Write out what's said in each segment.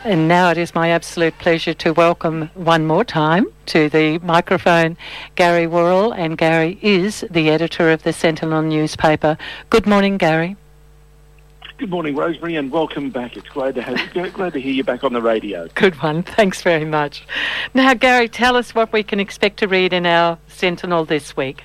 And now it is my absolute pleasure to welcome one more time to the microphone Gary Worrell, and Gary is the editor of the Sentinel newspaper. Good morning, Gary. Good morning, Rosemary, and welcome back. It's glad to hear you back on the radio. Good one. Thanks very much. Now, Gary, tell us what we can expect to read in our Sentinel this week.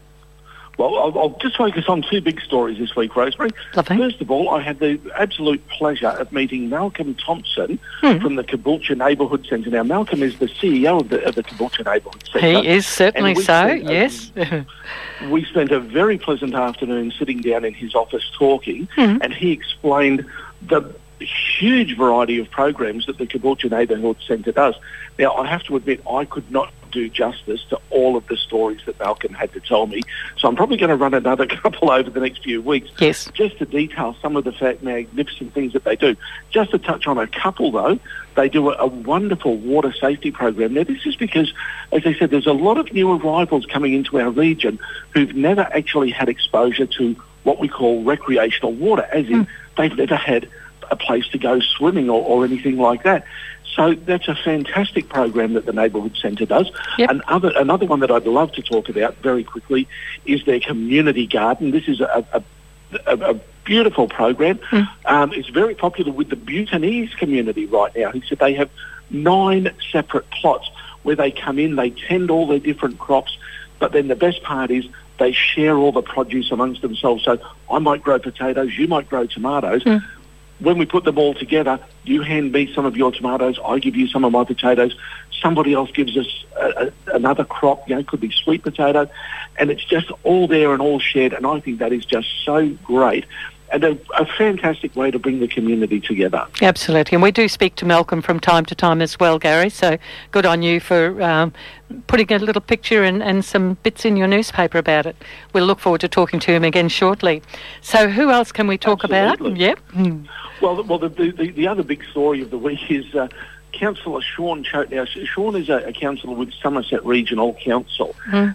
Well, I'll just focus on two big stories this week, Rosemary. Lovely. First of all, I had the absolute pleasure of meeting Malcolm Thompson from the Caboolture Neighbourhood Centre. Now, Malcolm is the CEO of the Caboolture Neighbourhood Centre. He is certainly so, yes. We spent a very pleasant afternoon sitting down in his office talking, and he explained the huge variety of programs that the Caboolture Neighbourhood Centre does. Now, I have to admit, I could not do justice to all of the stories that Malcolm had to tell me, so I'm probably going to run another couple over the next few weeks, yes, just to detail some of the magnificent things that they do. Just to touch on a couple, though, they do a wonderful water safety program. Now, this is because, as I said, there's a lot of new arrivals coming into our region who've never actually had exposure to what we call recreational water, as in they've never had a place to go swimming or anything like that. So that's a fantastic program that the Neighbourhood Centre does. Yep. Another one that I'd love to talk about very quickly is their community garden. This is a beautiful program. It's very popular with the Bhutanese community right now. He said they have 9 separate plots where they come in, they tend all their different crops, but then the best part is they share all the produce amongst themselves. So I might grow potatoes, you might grow tomatoes. When we put them all together, you hand me some of your tomatoes, I give you some of my potatoes, somebody else gives us another crop, could be sweet potato, and it's just all there and all shared, and I think that is just so great and a fantastic way to bring the community together. Absolutely, and we do speak to Malcolm from time to time as well, Gary, so good on you for putting a little picture and some bits in your newspaper about it. We'll look forward to talking to him again shortly. So who else can we talk about? Yep. Well, the other big story of the week is Councillor Sean Choate. Now, Sean is a councillor with Somerset Regional Council,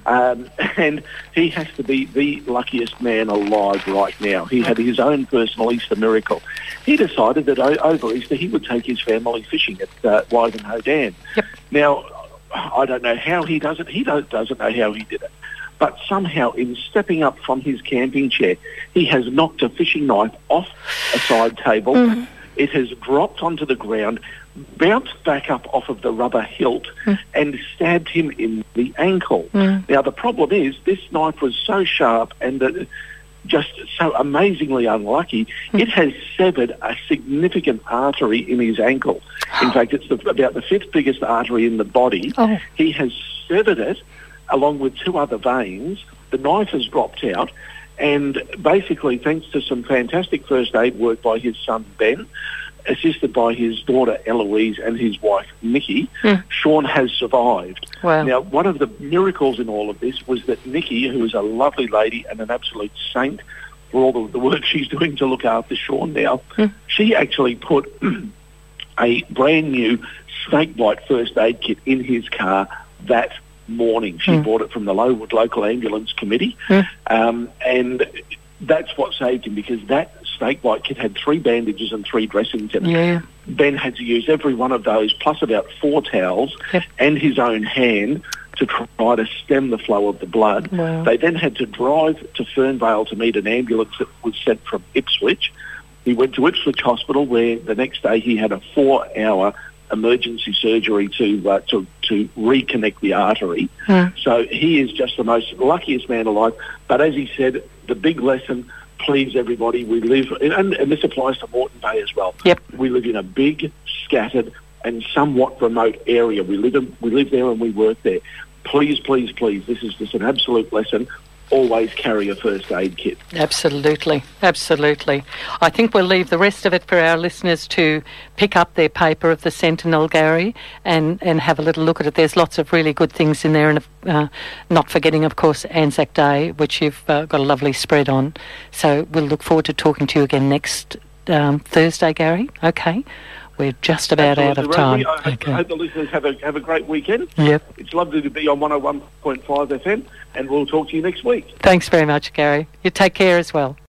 and he has to be the luckiest man alive right now. He had his own personal Easter miracle. He decided that over Easter he would take his family fishing at Wivenhoe Dam. Yep. Now, I don't know how he does it. He doesn't know how he did it. But somehow, in stepping up from his camping chair, he has knocked a fishing knife off a side table. It has dropped onto the ground, bounced back up off of the rubber hilt, and stabbed him in the ankle. Now, the problem is this knife was so sharp and just so amazingly unlucky, it has severed a significant artery in his ankle. In fact, it's about the 5th biggest artery in the body. He has severed it along with 2 other veins. The knife has dropped out, and basically, thanks to some fantastic first aid work by his son Ben, assisted by his daughter Eloise and his wife Nikki, Sean has survived. Wow. Now, one of the miracles in all of this was that Nikki, who is a lovely lady and an absolute saint for all the work she's doing to look after Sean now, she actually put a brand new snakebite first aid kit in his car that morning. She bought it from the Lowood Local Ambulance Committee, and that's what saved him, because that snakebite kit had 3 bandages and 3 dressings in it. Ben had to use every one of those, plus about 4 towels and his own hand to try to stem the flow of the blood. They then had to drive to Fernvale to meet an ambulance that was sent from Ipswich. He went to Ipswich Hospital, where the next day he had a 4-hour emergency surgery to reconnect the artery. So he is just the most luckiest man alive. But as he said, the big lesson, please everybody, we live, and this applies to Moreton Bay as well. We live in a big, scattered and somewhat remote area. We live there and we work there. Please, please, please, this is just an absolute lesson. Always carry a first aid kit. Absolutely, absolutely. I think we'll leave the rest of it for our listeners to pick up their paper of the Sentinel, Gary, and have a little look at it. There's lots of really good things in there, and not forgetting, of course, Anzac Day, which you've got a lovely spread on. So we'll look forward to talking to you again next Thursday, Gary. Okay. We're just about out of time. I hope the listeners have a great weekend. Yep. It's lovely to be on 101.5 FM, and we'll talk to you next week. Thanks very much, Gary. You take care as well.